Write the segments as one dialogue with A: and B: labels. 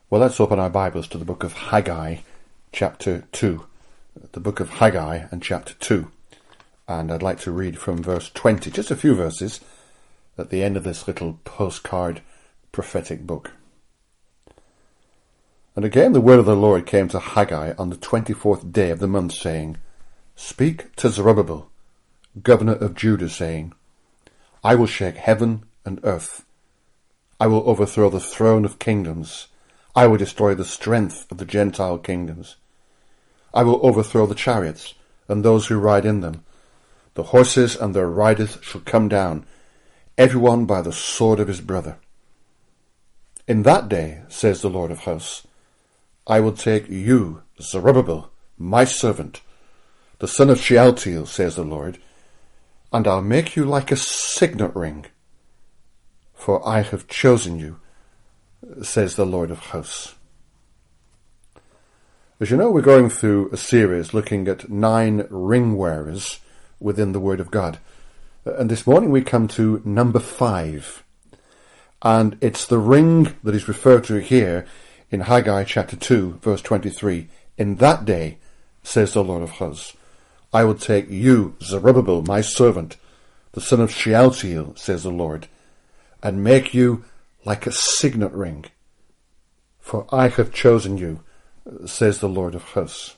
A: Well, let's open our Bibles to the book of Haggai, chapter 2. The book of Haggai and chapter 2. And I'd like to read from verse 20, just a few verses, at the end of this little postcard prophetic book. And again the word of the Lord came to Haggai on the 24th day of the month, saying, Speak to Zerubbabel, governor of Judah, saying, I will shake heaven and earth. I will overthrow the throne of kingdoms. I will destroy the strength of the Gentile kingdoms. I will overthrow the chariots and those who ride in them. The horses and their riders shall come down, every one by the sword of his brother. In that day, says the Lord of hosts, I will take you, Zerubbabel, my servant, the son of Shealtiel, says the Lord, and I'll make you like a signet ring, for I have chosen you, says the Lord of hosts. As you know, we're going through a series looking at 9 ring wearers within the Word of God. And this morning we come to number 5. And it's the ring that is referred to here in Haggai chapter 2, verse 23. In that day, says the Lord of hosts, I will take you, Zerubbabel, my servant, the son of Shealtiel, says the Lord, and make you like a signet ring, for I have chosen you, says the Lord of hosts.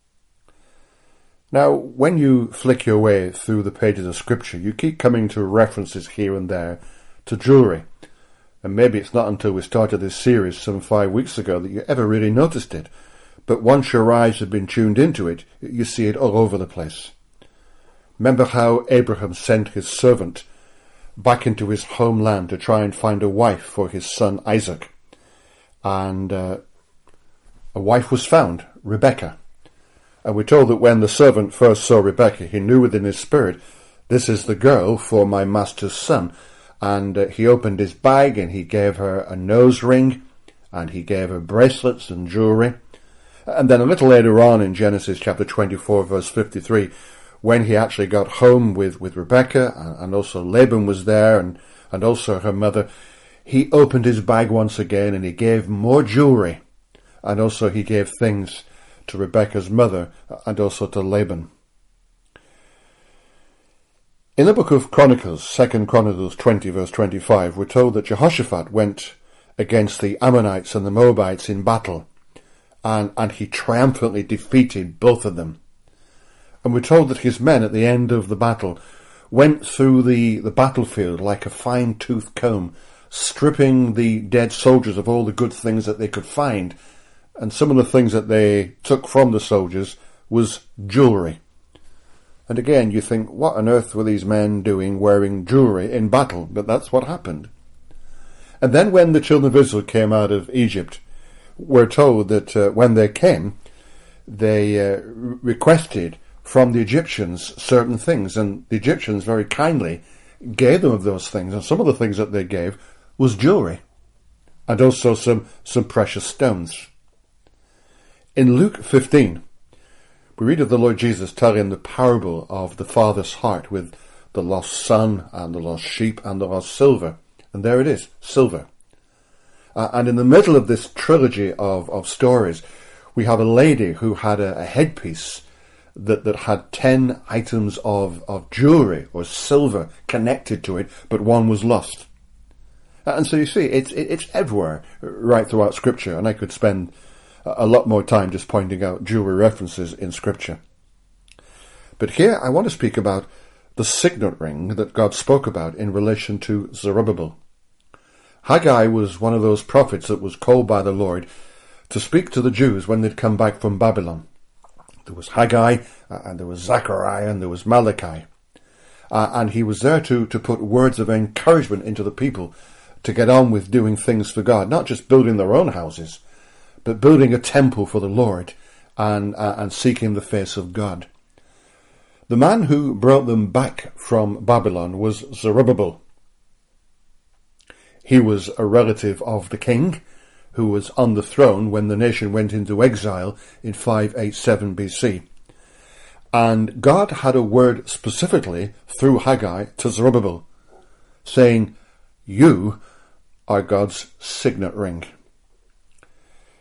A: Now, when you flick your way through the pages of Scripture, you keep coming to references here and there to jewellery. And maybe it's not until we started this series some 5 weeks ago that you ever really noticed it. But once your eyes have been tuned into it, you see it all over the place. Remember how Abraham sent his servant back into his homeland to try and find a wife for his son Isaac. And a wife was found, Rebekah. And we're told that when the servant first saw Rebekah, he knew within his spirit, this is the girl for my master's son. And he opened his bag and he gave her a nose ring, and he gave her bracelets and jewellery. And then a little later on in Genesis chapter 24, verse 53, when he actually got home with Rebekah, and also Laban was there, and also her mother, he opened his bag once again and he gave more jewellery. And also he gave things to Rebekah's mother and also to Laban. In the book of Chronicles, 2 Chronicles 20, verse 25, we're told that Jehoshaphat went against the Ammonites and the Moabites in battle, and he triumphantly defeated both of them. And we're told that his men at the end of the battle went through the battlefield like a fine-toothed comb, stripping the dead soldiers of all the good things that they could find. And some of the things that they took from the soldiers was jewellery. And again, you think, what on earth were these men doing wearing jewellery in battle? But that's what happened. And then when the children of Israel came out of Egypt, we're told that when they came, they requested from the Egyptians certain things, and the Egyptians very kindly gave them of those things, and some of the things that they gave was jewellery, and also some precious stones. In Luke 15, we read of the Lord Jesus telling the parable of the father's heart with the lost son and the lost sheep and the lost silver, and there it is, silver. And in the middle of this trilogy of stories, we have a lady who had a headpiece that had 10 items of jewellery or silver connected to it, but one was lost. And so you see, it's everywhere right throughout Scripture, and I could spend a lot more time just pointing out jewellery references in Scripture. But here I want to speak about the signet ring that God spoke about in relation to Zerubbabel. Haggai was one of those prophets that was called by the Lord to speak to the Jews when they'd come back from Babylon. There was Haggai, and there was Zechariah, and there was Malachi. And he was there to put words of encouragement into the people to get on with doing things for God, not just building their own houses, but building a temple for the Lord and seeking the face of God. The man who brought them back from Babylon was Zerubbabel. He was a relative of the king, who was on the throne when the nation went into exile in 587 BC. And God had a word specifically through Haggai to Zerubbabel, saying, you are God's signet ring.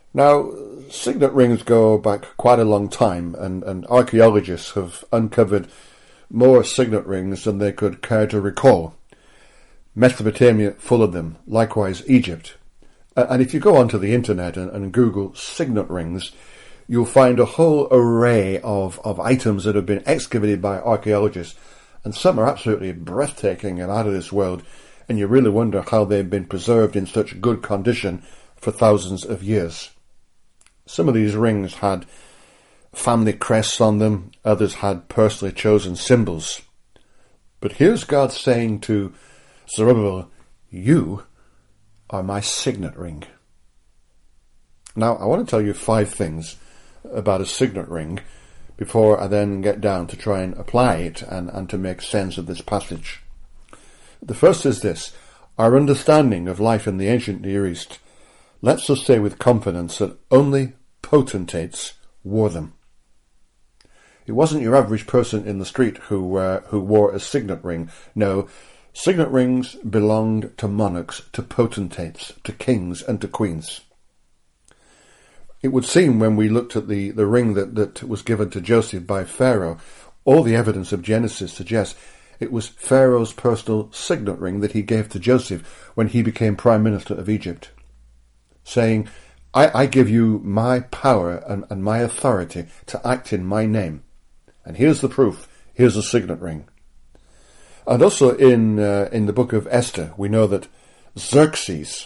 A: Now, signet rings go back quite a long time, and archaeologists have uncovered more signet rings than they could care to recall. Mesopotamia full of them, likewise Egypt. And if you go onto the internet and Google signet rings, you'll find a whole array of items that have been excavated by archaeologists, and some are absolutely breathtaking and out of this world, and you really wonder how they've been preserved in such good condition for thousands of years. Some of these rings had family crests on them, others had personally chosen symbols. But here's God saying to Zerubbabel, "You are my signet ring." Now, I want to tell you 5 things about a signet ring before I then get down to try and apply it and to make sense of this passage. The first is this: our understanding of life in the ancient Near East lets us say with confidence that only potentates wore them. It wasn't your average person in the street who wore a signet ring. No, signet rings belonged to monarchs, to potentates, to kings and to queens. It would seem when we looked at the ring that was given to Joseph by Pharaoh, all the evidence of Genesis suggests it was Pharaoh's personal signet ring that he gave to Joseph when he became Prime Minister of Egypt, saying, I give you my power and my authority to act in my name. And here's the proof. Here's a signet ring. And also in the book of Esther, we know that Xerxes,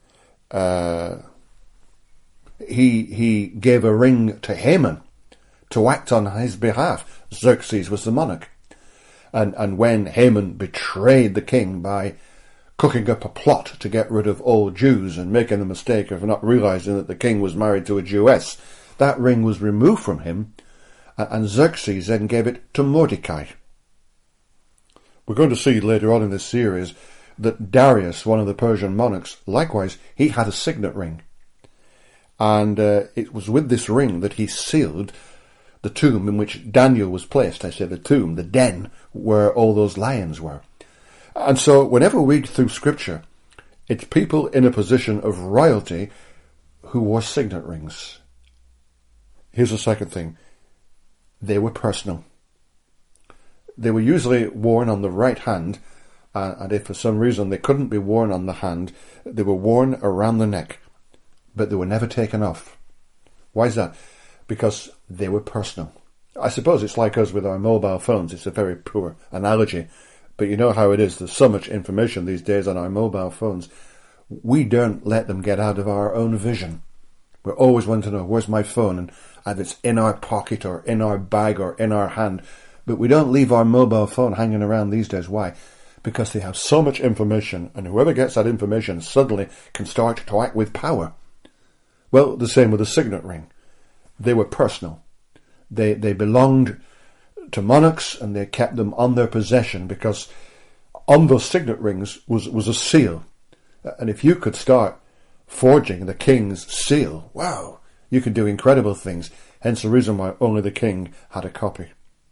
A: he gave a ring to Haman to act on his behalf. Xerxes was the monarch. And when Haman betrayed the king by cooking up a plot to get rid of all Jews and making the mistake of not realizing that the king was married to a Jewess, that ring was removed from him, and Xerxes then gave it to Mordecai. We're going to see later on in this series that Darius, one of the Persian monarchs, likewise, he had a signet ring. And it was with this ring that he sealed the tomb in which Daniel was placed. I say the tomb, the den, where all those lions were. And so whenever we read through Scripture, it's people in a position of royalty who wore signet rings. Here's the second thing. They were personal. They were usually worn on the right hand, and if for some reason they couldn't be worn on the hand, they were worn around the neck, but they were never taken off. Why is that? Because they were personal. I suppose it's like us with our mobile phones. It's a very poor analogy, but you know how it is. There's so much information these days on our mobile phones. We don't let them get out of our own vision. We're always wanting to know, where's my phone? And either it's in our pocket or in our bag or in our hand. But we don't leave our mobile phone hanging around these days. Why? Because they have so much information, and whoever gets that information suddenly can start to act with power. Well, the same with a signet ring. They were personal. They belonged to monarchs, and they kept them on their possession because on those signet rings was a seal. And if you could start forging the king's seal, wow, you could do incredible things. Hence the reason why only the king had a copy.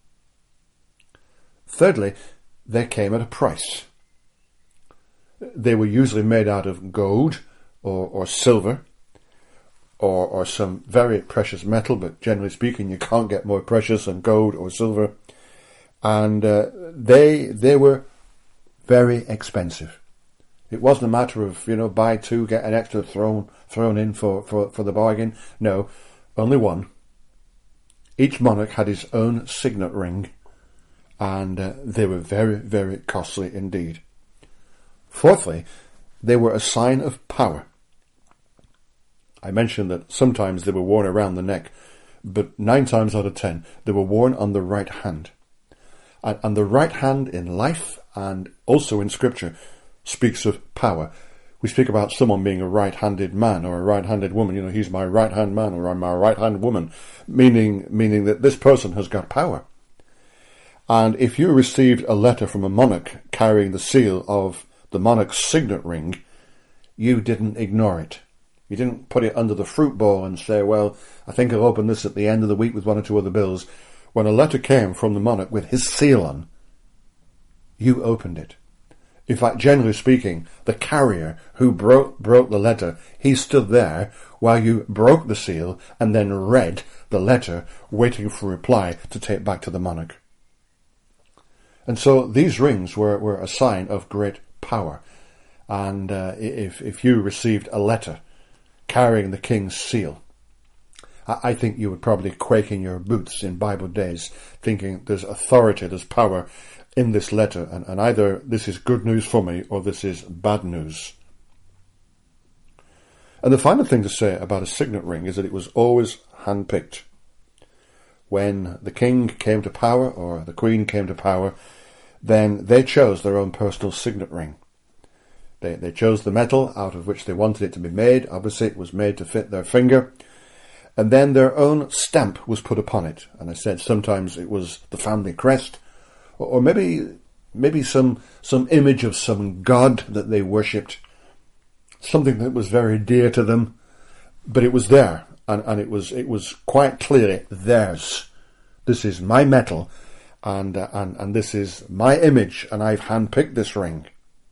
A: Thirdly, they came at a price. They were usually made out of gold or silver or some very precious metal, but generally speaking you can't get more precious than gold or silver. And they were very expensive. It wasn't a matter of, buy two, get an extra thrown in for the bargain. No, only one. Each monarch had his own signet ring, and they were very, very costly indeed. Fourthly, they were a sign of power. I mentioned that sometimes they were worn around the neck, but 9 times out of 10, they were worn on the right hand. And the right hand in life and also in Scripture speaks of power. We speak about someone being a right-handed man or a right-handed woman. He's my right-hand man or I'm my right-hand woman, meaning that this person has got power. And if you received a letter from a monarch carrying the seal of the monarch's signet ring, you didn't ignore it. You didn't put it under the fruit bowl and say, well, I think I'll open this at the end of the week with 1 or 2 other bills. When a letter came from the monarch with his seal on, you opened it. In fact, generally speaking, the carrier who broke the letter, he stood there while you broke the seal and then read the letter, waiting for a reply to take back to the monarch. And so these rings were a sign of great power. And if you received a letter carrying the king's seal, I think you would probably quake in your boots in Bible days, thinking there's authority, there's power in this letter, and either this is good news for me or this is bad news. And the final thing to say about a signet ring is that it was always handpicked. When the king came to power or the queen came to power, then they chose their own personal signet ring. They chose the metal out of which they wanted it to be made. Obviously it was made to fit their finger. And then their own stamp was put upon it. And I said sometimes it was the family crest, or maybe some image of some god that they worshipped, something that was very dear to them, but it was there, and it was quite clearly theirs. This is my metal, and this is my image, and I've handpicked this ring.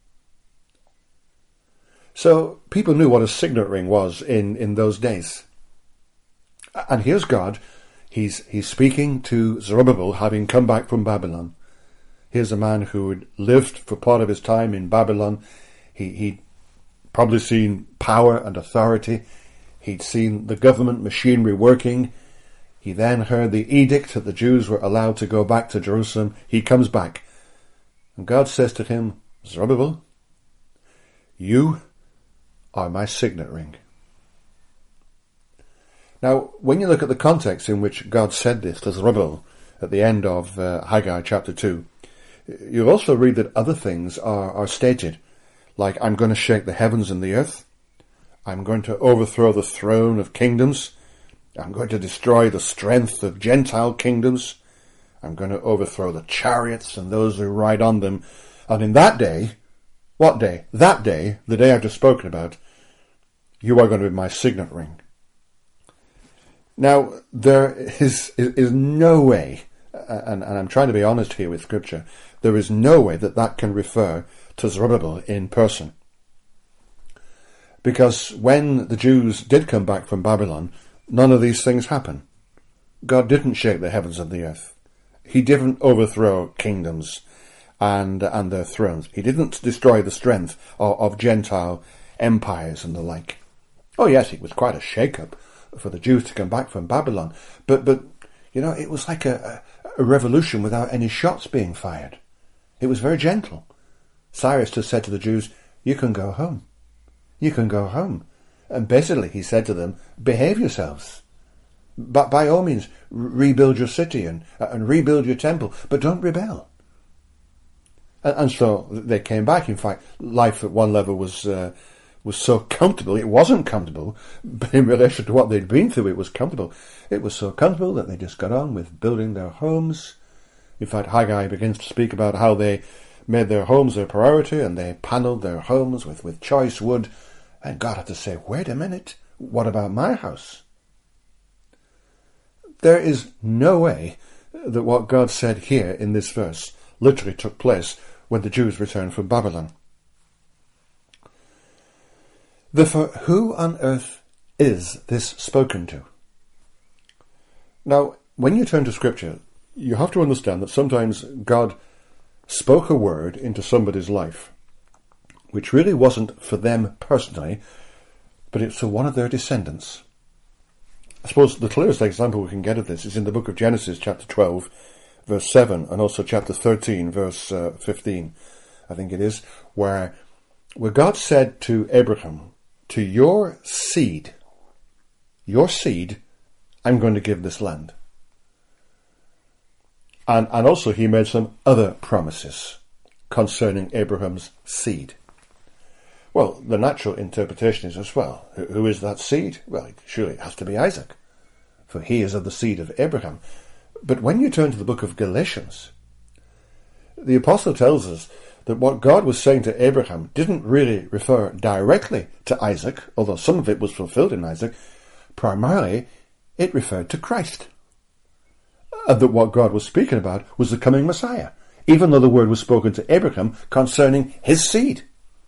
A: So people knew what a signet ring was in those days. And here's God. He's speaking to Zerubbabel, having come back from Babylon. Here's a man who had lived for part of his time in Babylon. He'd probably seen power and authority. He'd seen the government machinery working. He then heard the edict that the Jews were allowed to go back to Jerusalem. He comes back. And God says to him, Zerubbabel, you are my signet ring. Now, when you look at the context in which God said this to Zerubbabel at the end of Haggai chapter 2, you'll also read that other things are stated, like I'm going to shake the heavens and the earth, I'm going to overthrow the throne of kingdoms, I'm going to destroy the strength of Gentile kingdoms, I'm going to overthrow the chariots and those who ride on them, and in that day, what day? That day, the day I've just spoken about, you are going to be my signet ring. Now, there is no way, and I'm trying to be honest here with Scripture, there is no way that can refer to Zerubbabel in person. Because when the Jews did come back from Babylon, none of these things happened. God didn't shake the heavens and the earth. He didn't overthrow kingdoms and their thrones. He didn't destroy the strength of Gentile empires and the like. Oh yes, it was quite a shake-up for the Jews to come back from Babylon. But you know, it was like a revolution without any shots being fired. It was very gentle. Cyrus just said to the Jews, you can go home. You can go home. And basically he said to them, behave yourselves. But by all means, rebuild your city and rebuild your temple, but don't rebel. And so they came back. In fact, life at one level was so comfortable. It wasn't comfortable, but in relation to what they'd been through, it was comfortable. It was so comfortable that they just got on with building their homes. In fact, Haggai begins to speak about how they made their homes their priority and they panelled their homes with choice wood. And God had to say, wait a minute, what about my house? There is no way that what God said here in this verse literally took place when the Jews returned from Babylon. Therefore, who on earth is this spoken to? Now, when you turn to Scripture, you have to understand that sometimes God spoke a word into somebody's life, which really wasn't for them personally, but it's for one of their descendants. I suppose the clearest example we can get of this is in the book of Genesis, chapter 12, verse 7, and also chapter 13, verse 15, I think it is, where God said to Abraham, to your seed, I'm going to give this land. And also he made some other promises concerning Abraham's seed. Well, the natural interpretation is as well, who is that seed? Well, surely it has to be Isaac, for he is of the seed of Abraham. But when you turn to the book of Galatians, the apostle tells us that what God was saying to Abraham didn't really refer directly to Isaac, although some of it was fulfilled in Isaac. Primarily, it referred to Christ. And that what God was speaking about was the coming Messiah. even though the word was spoken to Abraham concerning his seed.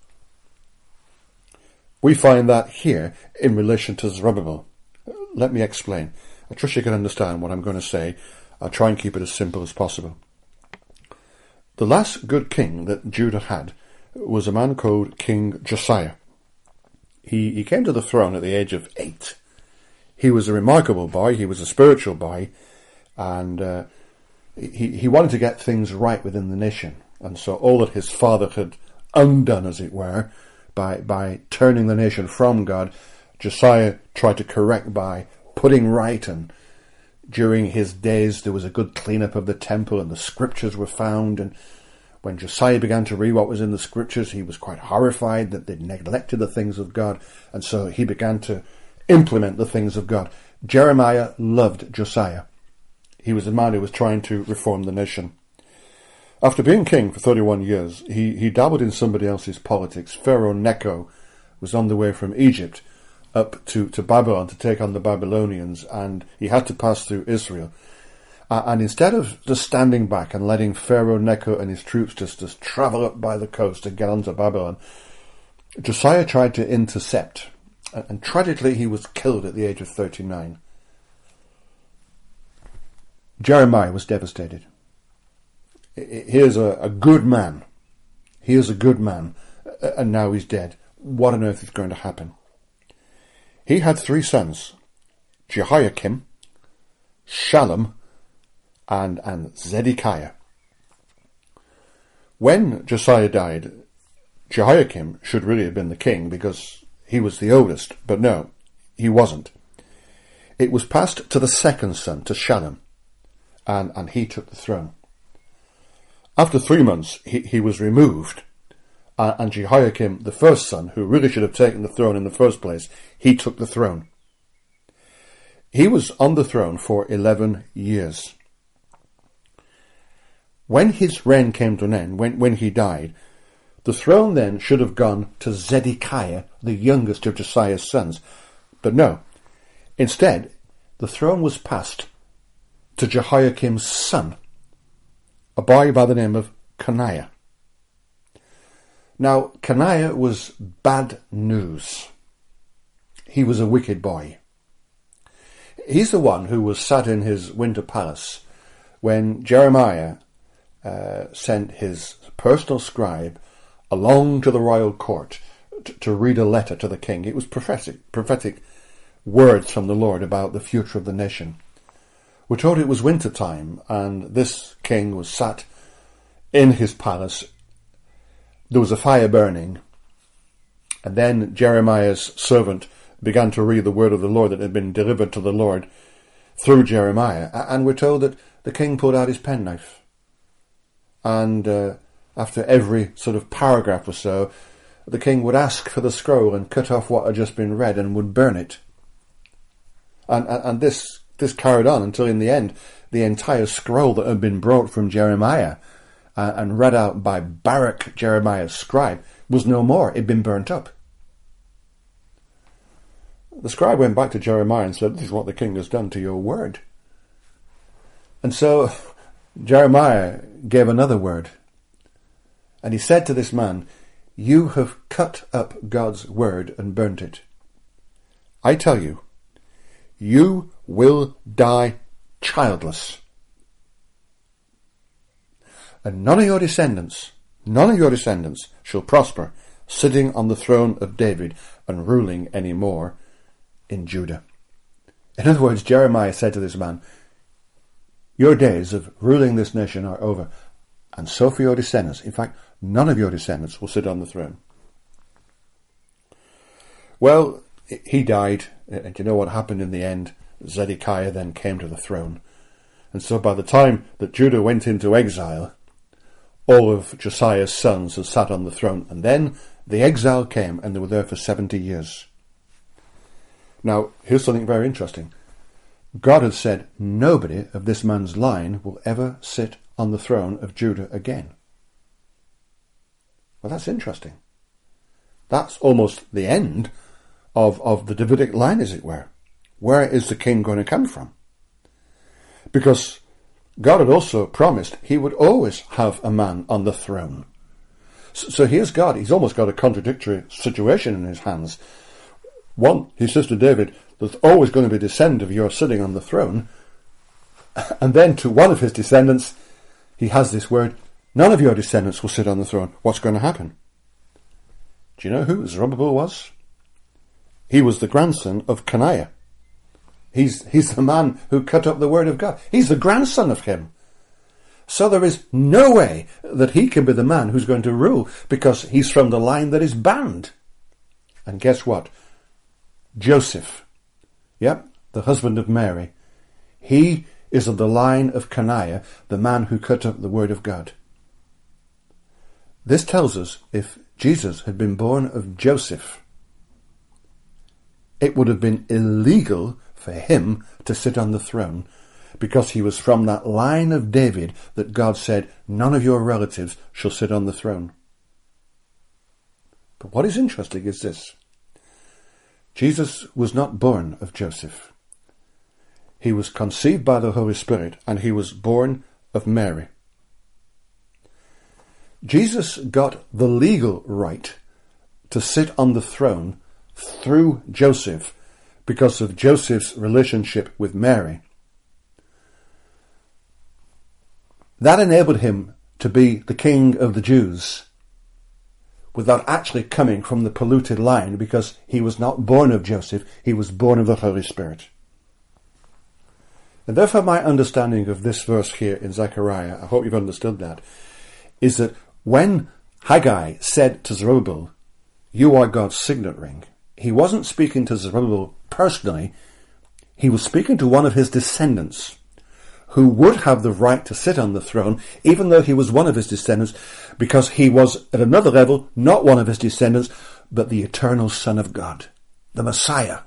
A: We find that here in relation to Zerubbabel. Let me explain. I trust you can understand what I'm going to say. I'll try and keep it as simple as possible. The last good king that Judah had was a man called King Josiah. He came to the throne at the age of 8. He was a remarkable boy. He was a spiritual boy. And he wanted to get things right within the nation. And so all that his father had undone, as it were, by turning the nation from God, Josiah tried to correct by putting right. And during his days there was a good clean-up of the temple and the scriptures were found. And when Josiah began to read what was in the scriptures, he was quite horrified that they'd neglected the things of God. And so he began to implement the things of God. Jeremiah loved Josiah. He was a man who was trying to reform the nation. After being king for 31 years, he dabbled in somebody else's politics. Pharaoh Necho was on the way from Egypt up to Babylon to take on the Babylonians, and he had to pass through Israel. And instead of just standing back and letting Pharaoh Necho and his troops just travel up by the coast and get onto Babylon, Josiah tried to intercept. And tragically, he was killed at the age of 39. Jeremiah was devastated. Here's a good man. Here's a good man. And now he's dead. What on earth is going to happen? He had 3 sons. Jehoiakim, Shallum, and Zedekiah. When Josiah died, Jehoiakim should really have been the king because he was the oldest. But no, he wasn't. It was passed to the second son, to Shallum, and he took the throne. After 3 months, he was removed, and Jehoiakim, the first son, who really should have taken the throne in the first place, he took the throne. He was on the throne for 11 years. When his reign came to an end, when he died, the throne then should have gone to Zedekiah, the youngest of Josiah's sons. But no, instead, the throne was passed to Jehoiakim's son, a boy by the name of Coniah. Now, Coniah was bad news. He was a wicked boy. He's the one who was sat in his winter palace when Jeremiah sent his personal scribe along to the royal court to read a letter to the king. It was prophetic words from the Lord about the future of the nation. We're told it was winter time, and this king was sat in his palace. There was a fire burning, and then Jeremiah's servant began to read the word of the Lord that had been delivered to the Lord through Jeremiah, and we're told that the king pulled out his penknife, and after every sort of paragraph or so, the king would ask for the scroll and cut off what had just been read and would burn it. And this carried on until in the end, the entire scroll that had been brought from Jeremiah and read out by Baruch, Jeremiah's scribe, was no more. It had been burnt up. The scribe went back to Jeremiah and said, "This is what the king has done to your word." And so Jeremiah gave another word. And he said to this man, "You have cut up God's word and burnt it. I tell you, you will die childless. And none of your descendants shall prosper, sitting on the throne of David and ruling any more in Judah." In other words, Jeremiah said to this man, your days of ruling this nation are over, and so for your descendants. In fact, none of your descendants will sit on the throne. Well, he died, and you know what happened in the end? Zedekiah then came to the throne. And so by the time that Judah went into exile, all of Josiah's sons had sat on the throne. And then the exile came, and they were there for 70 years. Now, here's something very interesting. God had said nobody of this man's line will ever sit on the throne of Judah again. Well, that's interesting. That's almost the end of the Davidic line, as it were. Where is the king going to come from? Because God had also promised he would always have a man on the throne. So here's God. He's almost got a contradictory situation in his hands. One, he says to David, there's always going to be a descendant of yours sitting on the throne. And then to one of his descendants, he has this word, none of your descendants will sit on the throne. What's going to happen? Do you know who Zerubbabel was? He was the grandson of Coniah. He's the man who cut up the word of God. He's the grandson of him. So there is no way that he can be the man who's going to rule, because he's from the line that is banned. And guess what? Joseph, the husband of Mary, he is of the line of Coniah, the man who cut up the word of God. This tells us if Jesus had been born of Joseph, it would have been illegal for him to sit on the throne, because he was from that line of David that God said, none of your relatives shall sit on the throne. But what is interesting is this. Jesus was not born of Joseph. He was conceived by the Holy Spirit, and he was born of Mary. Jesus got the legal right to sit on the throne through Joseph because of Joseph's relationship with Mary. That enabled him to be the king of the Jews without actually coming from the polluted line, because he was not born of Joseph, he was born of the Holy Spirit. And therefore my understanding of this verse here in Zechariah, I hope you've understood that, is that when Haggai said to Zerubbabel, you are God's signet ring, he wasn't speaking to Zerubbabel personally, he was speaking to one of his descendants who would have the right to sit on the throne, even though he was one of his descendants, because he was at another level not one of his descendants, but the eternal Son of God, the Messiah.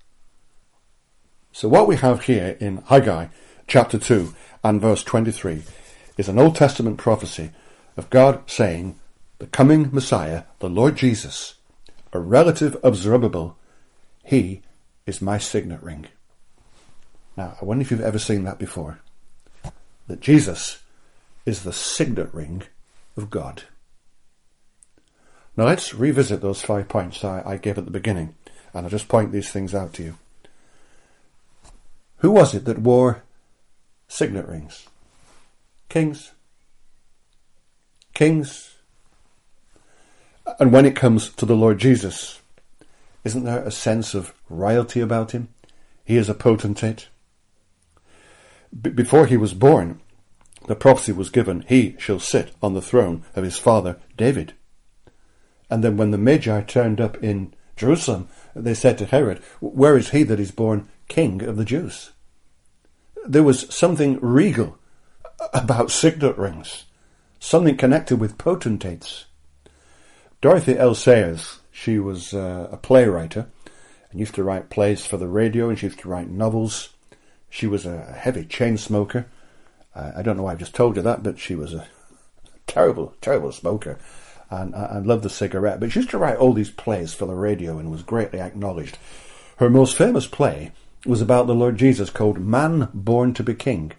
A: So what we have here in Haggai chapter 2 and verse 23 is an Old Testament prophecy of God saying, the coming Messiah, the Lord Jesus, a relative of Zerubbabel, he is my signet ring. Now, I wonder if you've ever seen that before, that Jesus is the signet ring of God. Now let's revisit those 5 points I gave at the beginning, and I'll just point these things out to you. Who was it that wore signet rings? Kings. Kings. And when it comes to the Lord Jesus, isn't there a sense of royalty about him? He is a potentate. Before he was born, the prophecy was given, he shall sit on the throne of his father David. And then when the Magi turned up in Jerusalem, they said to Herod, where is he that is born king of the Jews? There was something regal about signet rings, something connected with potentates. Dorothy L. Sayers, she was a playwright and used to write plays for the radio, and she used to write novels. She was a heavy chain smoker. I don't know why I've just told you that, but she was a terrible, terrible smoker and loved the cigarette. But she used to write all these plays for the radio and was greatly acknowledged. Her most famous play was about the Lord Jesus, called Man Born to be King.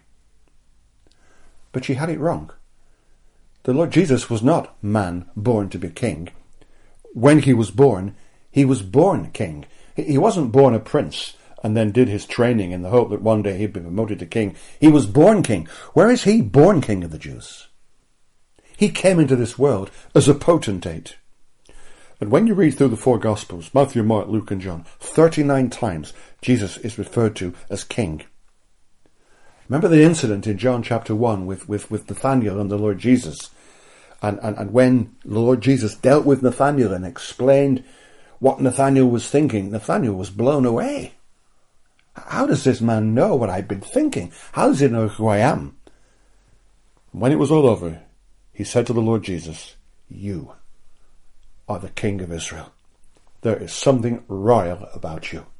A: But she had it wrong. The Lord Jesus was not man born to be king. When he was born king. He wasn't born a prince and then did his training in the hope that one day he'd be promoted to king. He was born king. Where is he born king of the Jews? He came into this world as a potentate. And when you read through the 4 Gospels, Matthew, Mark, Luke and John, 39 times Jesus is referred to as king. Remember the incident in John chapter 1 with Nathanael and the Lord Jesus. And when the Lord Jesus dealt with Nathanael and explained what Nathanael was thinking, Nathanael was blown away. How does this man know what I've been thinking? How does he know who I am? When it was all over, he said to the Lord Jesus, you are the King of Israel. There is something royal about you.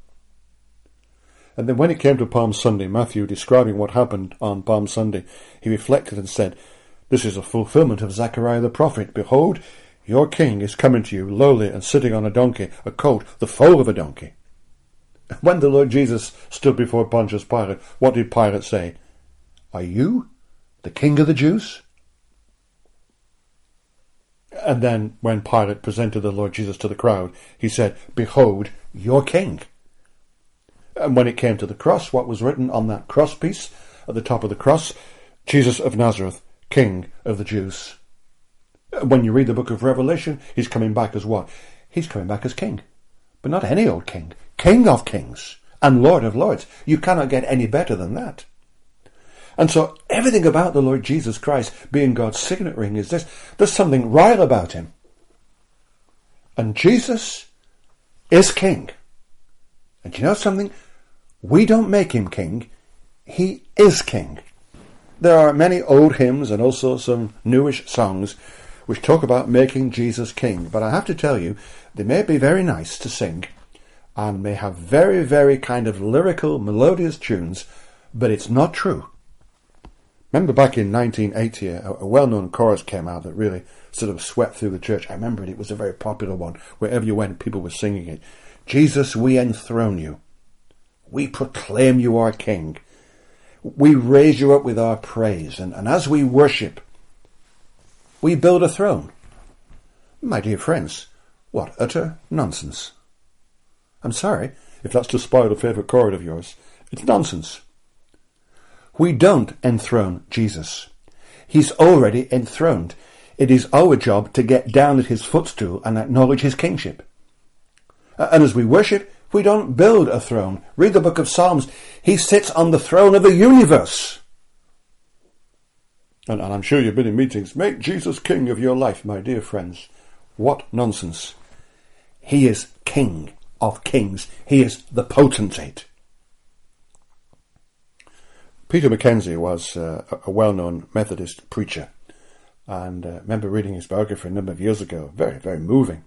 A: And then when it came to Palm Sunday, Matthew, describing what happened on Palm Sunday, he reflected and said, this is a fulfillment of Zechariah the prophet. Behold, your king is coming to you, lowly and sitting on a donkey, a colt, the foal of a donkey. When the Lord Jesus stood before Pontius Pilate, what did Pilate say? Are you the King of the Jews? And then when Pilate presented the Lord Jesus to the crowd, he said, behold, your king. And when it came to the cross, what was written on that cross piece at the top of the cross? Jesus of Nazareth, King of the Jews. When you read the book of Revelation, he's coming back as what? He's coming back as king. But not any old king. King of kings and Lord of lords. You cannot get any better than that. And so everything about the Lord Jesus Christ being God's signet ring is this. There's something royal about him. And Jesus is king. And you know something? We don't make him king. He is king. There are many old hymns and also some newish songs which talk about making Jesus king. But I have to tell you, they may be very nice to sing and may have very, very kind of lyrical, melodious tunes, but it's not true. Remember back in 1980, a well-known chorus came out that really sort of swept through the church. I remember it was a very popular one. Wherever you went, people were singing it. Jesus, we enthrone you. We proclaim you our King. We raise you up with our praise. And as we worship, we build a throne. My dear friends, what utter nonsense. I'm sorry if that's to spoil a favourite chord of yours. It's nonsense. We don't enthrone Jesus. He's already enthroned. It is our job to get down at his footstool and acknowledge his kingship. And as we worship, we don't build a throne. Read the book of Psalms. He sits on the throne of the universe. And I'm sure you've been in meetings. Make Jesus king of your life, my dear friends. What nonsense. He is King of kings. He is the potentate. Peter Mackenzie was a well-known Methodist preacher, and I remember reading his biography a number of years ago. Very, very moving.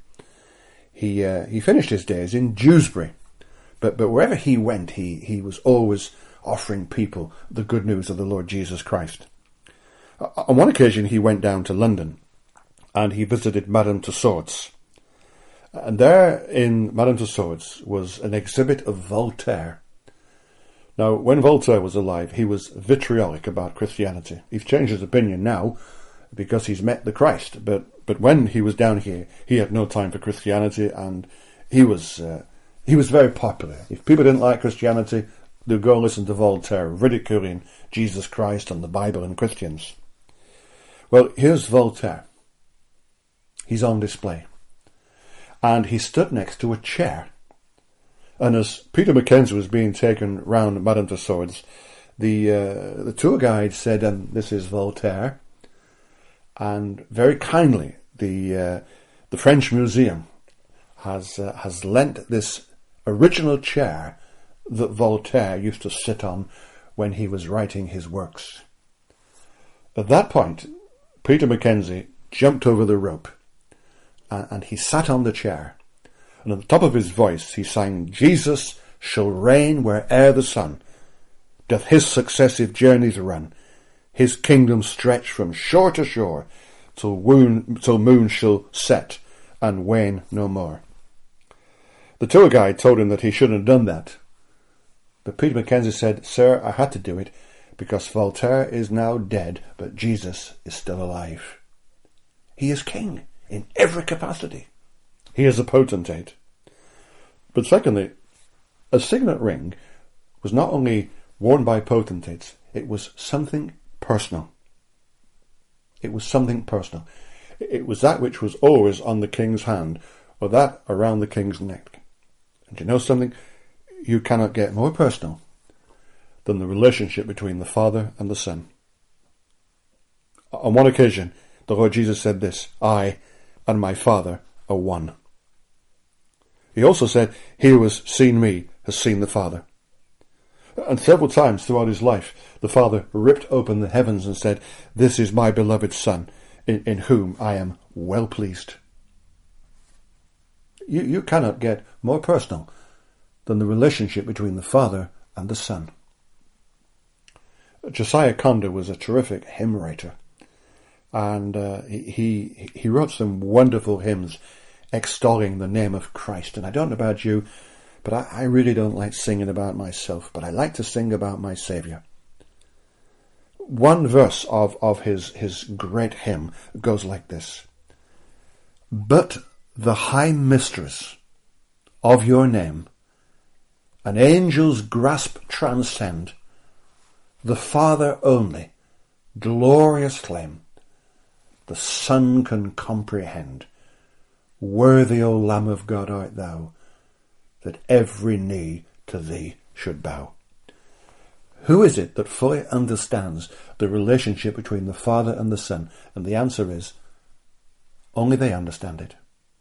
A: He finished his days in Dewsbury, but wherever he went, he was always offering people the good news of the Lord Jesus Christ. On one occasion, he went down to London, and he visited Madame Tussauds. And there in Madame Tussauds was an exhibit of Voltaire. Now, when Voltaire was alive, he was vitriolic about Christianity. He's changed his opinion now because he's met the Christ. But when he was down here, he had no time for Christianity, and he was very popular. If people didn't like Christianity, they'd go and listen to Voltaire, ridiculing Jesus Christ and the Bible and Christians. Well, here's Voltaire. He's on display. And he stood next to a chair. And as Peter Mackenzie was being taken round Madame Tussauds, the tour guide said, "This is Voltaire." And very kindly, the French Museum has lent this original chair that Voltaire used to sit on when he was writing his works. At that point, Peter Mackenzie jumped over the rope, and he sat on the chair. And at the top of his voice he sang, "Jesus shall reign where'er the sun doth his successive journeys run. His kingdom stretch from shore to shore, till moon shall set and wane no more." The tour guide told him that he shouldn't have done that. But Peter Mackenzie said, "Sir, I had to do it because Voltaire is now dead, but Jesus is still alive. He is king in every capacity. He is a potentate." But secondly, a signet ring was not only worn by potentates, it was something personal. It was something personal. It was that which was always on the king's hand, or that around the king's neck. And you know something? You cannot get more personal than the relationship between the Father and the Son. On one occasion, the Lord Jesus said this, "I and my Father are one." He also said, "He who has seen me has seen the Father." And several times throughout his life, the Father ripped open the heavens and said, "This is my beloved Son, in whom I am well pleased." You cannot get more personal than the relationship between the Father and the Son. Josiah Conder was a terrific hymn writer, and he wrote some wonderful hymns extolling the name of Christ. And I don't know about you, but I really don't like singing about myself, but I like to sing about my Saviour. One verse of his great hymn goes like this. But the high mysteries of your name an angel's grasp transcend, the Father only, glorious claim, the Son can comprehend. Worthy, O Lamb of God, art thou, that every knee to thee should bow. Who is it that fully understands the relationship between the Father and the Son? And the answer is, only they understand it.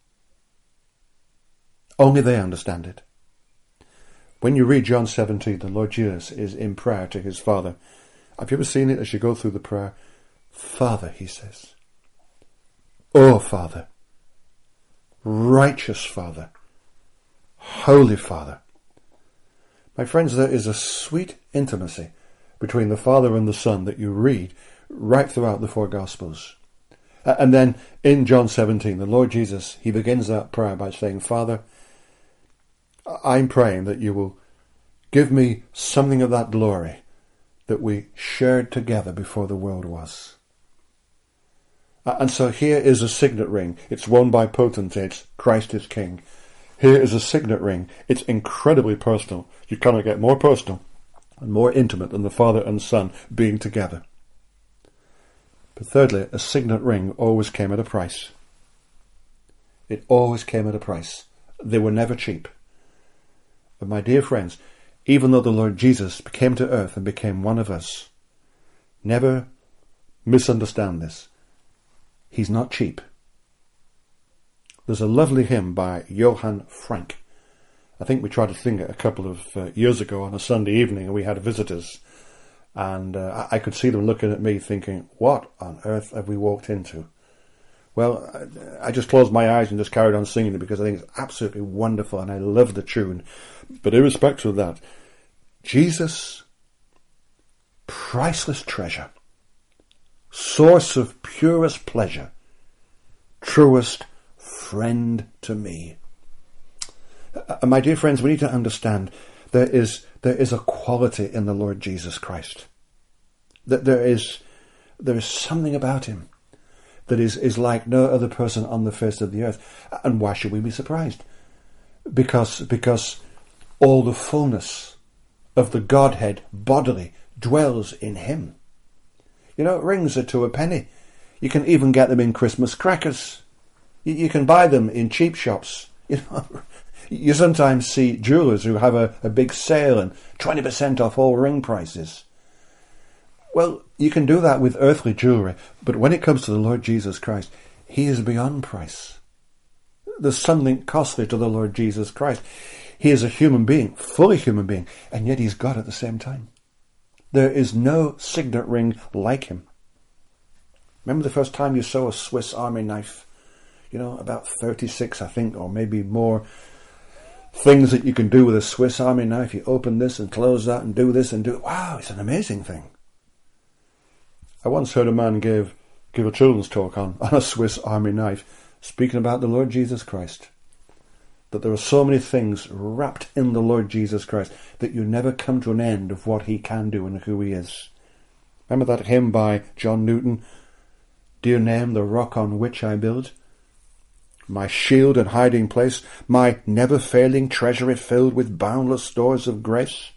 A: Only they understand it. When you read John 17, the Lord Jesus is in prayer to his Father. Have you ever seen it as you go through the prayer? Father, he says. Oh, Father. Righteous Father. Holy Father. My friends, there is a sweet intimacy between the Father and the Son that you read right throughout the four Gospels. And then in John 17, the Lord Jesus, he begins that prayer by saying, Father, I'm praying that you will give me something of that glory that we shared together before the world was. And so here is a signet ring. It's worn by potentates. Christ is King. Here is a signet ring. It's incredibly personal. You cannot get more personal and more intimate than the Father and Son being together. But thirdly, a signet ring always came at a price. It always came at a price. They were never cheap. But my dear friends, even though the Lord Jesus came to earth and became one of us, never misunderstand this. He's not cheap. There's a lovely hymn by Johann Frank. I think we tried to sing it a couple of years ago on a Sunday evening, and we had visitors. And I could see them looking at me thinking, what on earth have we walked into? Well, I just closed my eyes and just carried on singing it because I think it's absolutely wonderful and I love the tune. But irrespective of that, Jesus, priceless treasure, source of purest pleasure, truest friend to me. My dear friends, we need to understand there is a quality in the Lord Jesus Christ. That there is something about him that is like no other person on the face of the earth. And why should we be surprised? Because all the fullness of the Godhead bodily dwells in him. You know, rings are to a penny. You can even get them in Christmas crackers. You can buy them in cheap shops. You know, you sometimes see jewellers who have a big sale and 20% off all ring prices. Well, you can do that with earthly jewellery, but when it comes to the Lord Jesus Christ, he is beyond price. There's something costly to the Lord Jesus Christ. He is a human being, fully human being, and yet he's God at the same time. There is no signet ring like him. Remember the first time you saw a Swiss Army knife? You know, about 36, I think, or maybe more things that you can do with a Swiss Army knife. You open this and close that and do this and do it. Wow, it's an amazing thing. I once heard a man give a children's talk on a Swiss Army knife, speaking about the Lord Jesus Christ. That there are so many things wrapped in the Lord Jesus Christ that you never come to an end of what he can do and who he is. Remember that hymn by John Newton, Dear name, the rock on which I build, my shield and hiding place, my never-failing treasury filled with boundless stores of grace.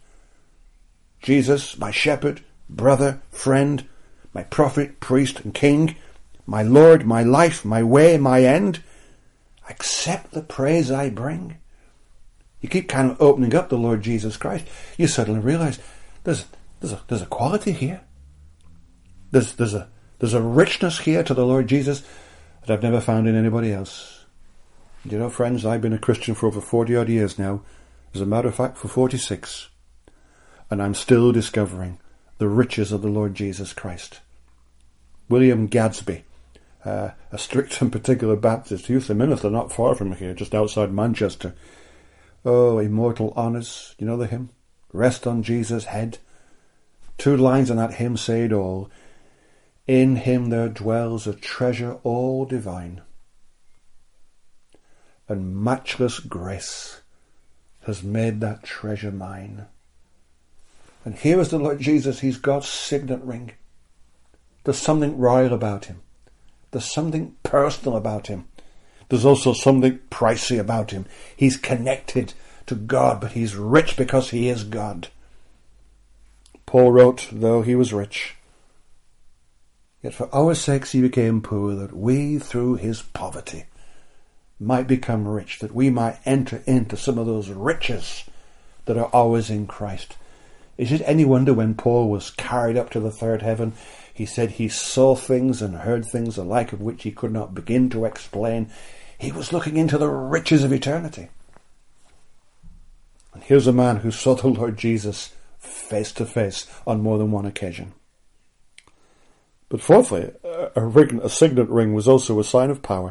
A: Jesus, my shepherd, brother, friend, my prophet, priest, and king, my Lord, my life, my way, my end, accept the praise I bring. You keep kind of opening up the Lord Jesus Christ, you suddenly realize there's a quality here. There's a richness here to the Lord Jesus that I've never found in anybody else. You know, friends, I've been a Christian for over 40-odd years now. As a matter of fact, for 46. And I'm still discovering the riches of the Lord Jesus Christ. William Gadsby, a strict and particular Baptist youth minister not far from here, just outside Manchester. Oh, immortal honours, you know the hymn? Rest on Jesus' head. 2 lines in that hymn say it all. In him there dwells a treasure all divine, and matchless grace has made that treasure mine. And here is the Lord Jesus, he's God's signet ring. There's something royal about him. There's something personal about him. There's also something pricey about him. He's connected to God, but he's rich because he is God. Paul wrote, though he was rich, yet for our sakes he became poor, that we through his poverty might become rich, that we might enter into some of those riches that are always in Christ. Is it any wonder when Paul was carried up to the third heaven, he said he saw things and heard things the like of which he could not begin to explain. He was looking into the riches of eternity. And here's a man who saw the Lord Jesus face to face on more than one occasion. But fourthly, a signet ring was also a sign of power.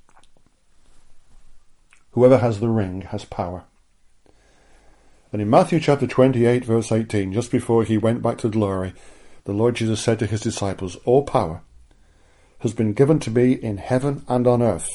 A: Whoever has the ring has power. And in Matthew chapter 28, verse 18, just before he went back to glory, the Lord Jesus said to his disciples, all power has been given to me in heaven and on earth.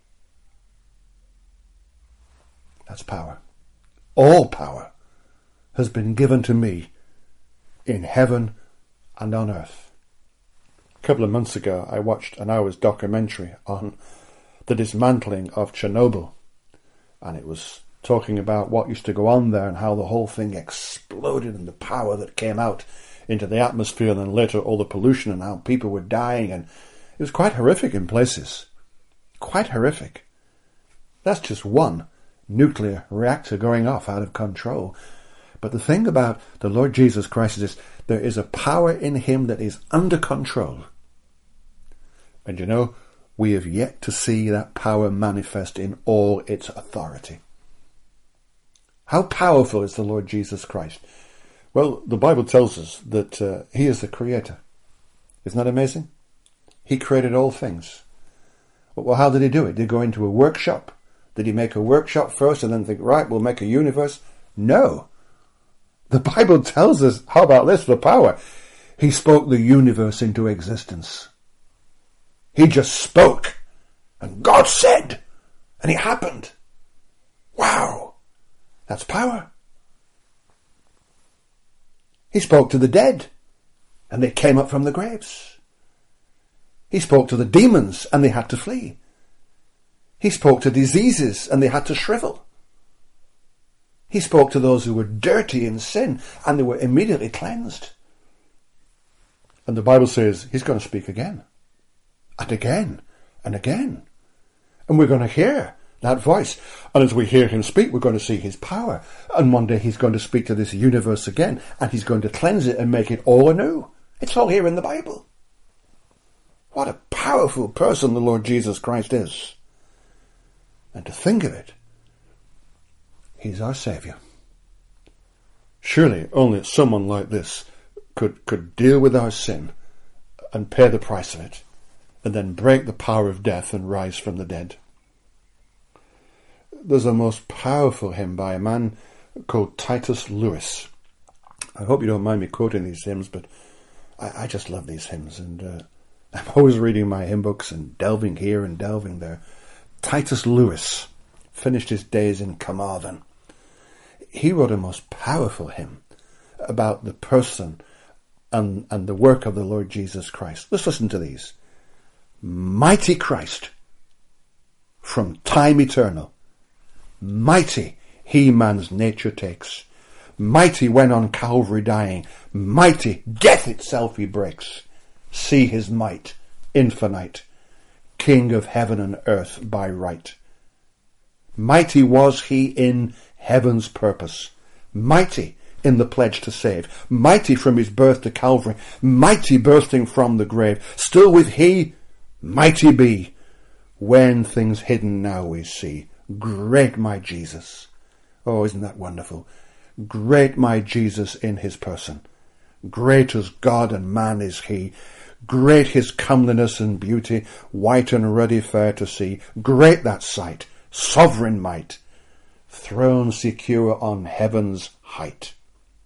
A: That's power. All power has been given to me in heaven and on earth. A couple of months ago, I watched an hour's documentary on the dismantling of Chernobyl. And it was talking about what used to go on there and how the whole thing exploded and the power that came out into the atmosphere, and then later all the pollution and how people were dying. And it was quite horrific in places. Quite horrific. That's just one nuclear reactor going off out of control. But the thing about the Lord Jesus Christ is this: there is a power in him that is under control. And you know, we have yet to see that power manifest in all its authority. How powerful is the Lord Jesus Christ? Well, the Bible tells us that he is the creator. Isn't that amazing? He created all things. Well, how did he do it? Did he go into a workshop? Did he make a workshop first and then think, right, we'll make a universe? No. The Bible tells us, how about this, the power? He spoke the universe into existence. He just spoke, and God said, and it happened. Wow, that's power. He spoke to the dead, and they came up from the graves. He spoke to the demons, and they had to flee. He spoke to diseases, and they had to shrivel. He spoke to those who were dirty in sin, and they were immediately cleansed. And the Bible says he's going to speak again. And again, and again. And we're going to hear that voice. And as we hear him speak, we're going to see his power. And one day he's going to speak to this universe again, and he's going to cleanse it and make it all anew. It's all here in the Bible. What a powerful person the Lord Jesus Christ is. And to think of it, he's our Saviour. Surely only someone like this could deal with our sin and pay the price of it, and then break the power of death and rise from the dead. There's a most powerful hymn by a man called Titus Lewis. I hope you don't mind me quoting these hymns, but I just love these hymns, and I'm always reading my hymn books and delving here and delving there. Titus Lewis finished his days in Carmarthen. He wrote a most powerful hymn about the person and the work of the Lord Jesus Christ. Let's listen to these. Mighty Christ, from time eternal, mighty he man's nature takes, mighty when on Calvary dying, mighty death itself he breaks. See his might, infinite, King of heaven and earth by right. Mighty was he in heaven's purpose, mighty in the pledge to save, mighty from his birth to Calvary, mighty bursting from the grave, still with he mighty be, when things hidden now we see. Great my Jesus. Oh, isn't that wonderful? Great my Jesus in his person. Great as God and man is he. Great his comeliness and beauty, white and ruddy fair to see. Great that sight, sovereign might, throne secure on heaven's height.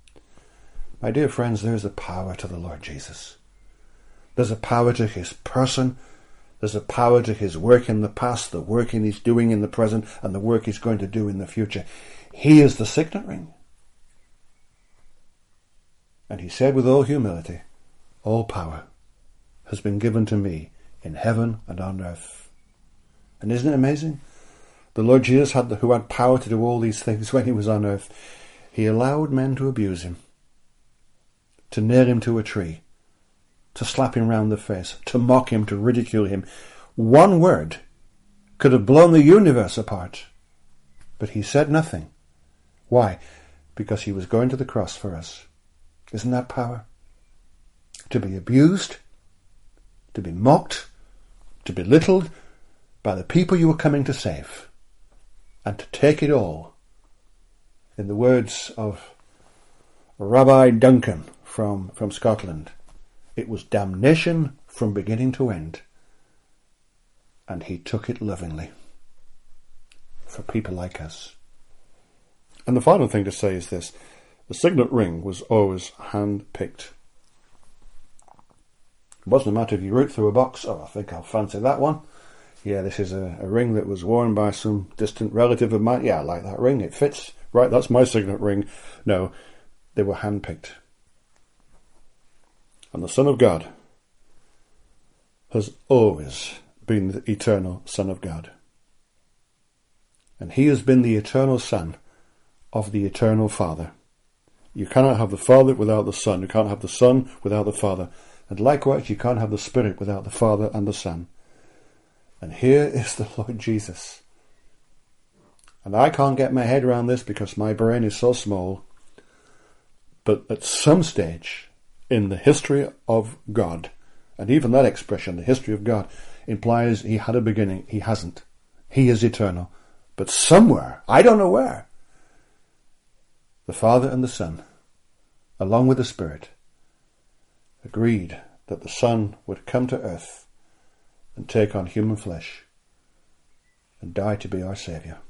A: My dear friends, there's a power to the Lord Jesus. There's a power to his person. There's a power to his work in the past, the work he's doing in the present, and the work he's going to do in the future. He is the signet ring. And he said with all humility, all power has been given to me in heaven and on earth. And isn't it amazing? The Lord Jesus, who had power to do all these things when he was on earth, he allowed men to abuse him, to nail him to a tree, to slap him round the face, to mock him, to ridicule him. One word could have blown the universe apart. But he said nothing. Why? Because he was going to the cross for us. Isn't that power? To be abused, to be mocked, to be belittled by the people you were coming to save, and to take it all. In the words of Rabbi Duncan from Scotland, it was damnation from beginning to end, and he took it lovingly for people like us. And the final thing to say is this: the signet ring was always hand-picked. It wasn't a matter if you root through a box, oh, I think I'll fancy that one. Yeah, this is a ring that was worn by some distant relative of mine. Yeah, I like that ring, it fits. Right, that's my signet ring. No, they were hand-picked. And the Son of God has always been the eternal Son of God. And he has been the eternal Son of the eternal Father. You cannot have the Father without the Son. You can't have the Son without the Father. And likewise, you can't have the Spirit without the Father and the Son. And here is the Lord Jesus. And I can't get my head around this because my brain is so small. But at some stage in the history of God, and even that expression, the history of God, implies he had a beginning. He hasn't. He is eternal. But somewhere, I don't know where, the Father and the Son, along with the Spirit, agreed that the Son would come to earth and take on human flesh and die to be our Saviour.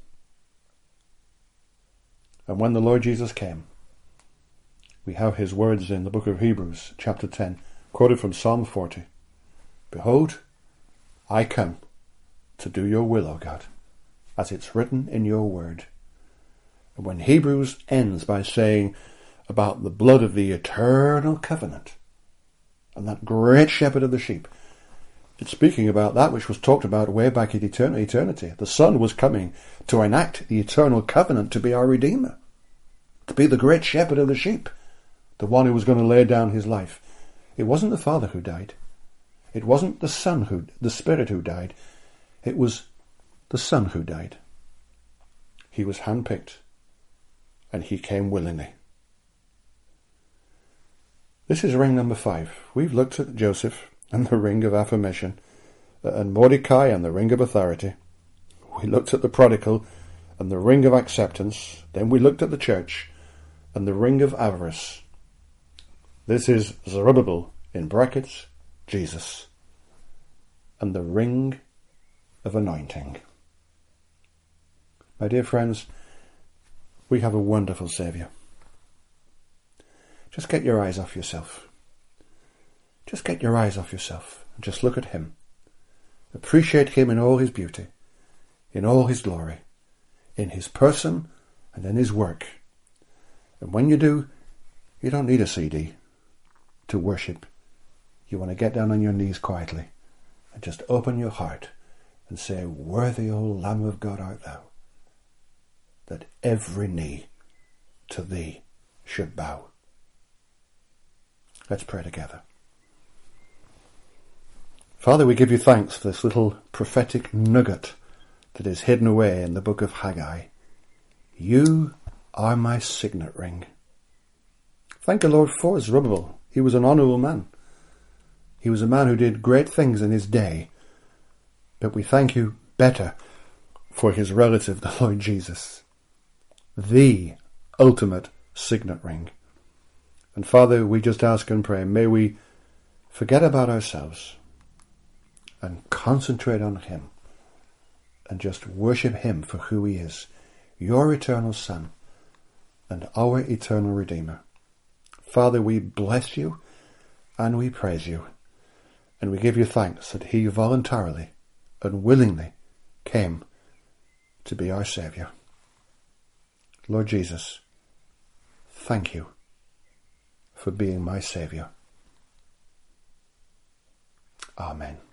A: And when the Lord Jesus came, we have his words in the book of Hebrews, chapter 10, quoted from Psalm 40. Behold, I come to do your will, O God, as it's written in your word. And when Hebrews ends by saying about the blood of the eternal covenant and that great shepherd of the sheep, it's speaking about that which was talked about way back in eternity. The Son was coming to enact the eternal covenant, to be our Redeemer, to be the great shepherd of the sheep, the one who was going to lay down his life. It wasn't the Father who died. It wasn't the Spirit who died. It was the Son who died. He was handpicked, and he came willingly. This is ring number 5. We've looked at Joseph and the ring of affirmation, and Mordecai and the ring of authority. We looked at the prodigal and the ring of acceptance. Then we looked at the church and the ring of avarice. This is Zerubbabel, in brackets, Jesus, and the ring of anointing. My dear friends, we have a wonderful Saviour. Just get your eyes off yourself. Just get your eyes off yourself and just look at him. Appreciate him in all his beauty, in all his glory, in his person and in his work. And when you do, you don't need a CD to worship. You want to get down on your knees quietly and just open your heart and say, worthy, O Lamb of God, art thou, that every knee to thee should bow. Let's pray together. Father, we give you thanks for this little prophetic nugget that is hidden away in the book of Haggai. You are my signet ring. Thank the Lord for Zerubbabel. He was an honourable man. He was a man who did great things in his day. But we thank you better for his relative, the Lord Jesus, the ultimate signet ring. And Father, we just ask and pray, may we forget about ourselves and concentrate on him and just worship him for who he is, your eternal Son and our eternal Redeemer. Father, we bless you and we praise you, and we give you thanks that he voluntarily and willingly came to be our Saviour. Lord Jesus, thank you for being my Saviour. Amen.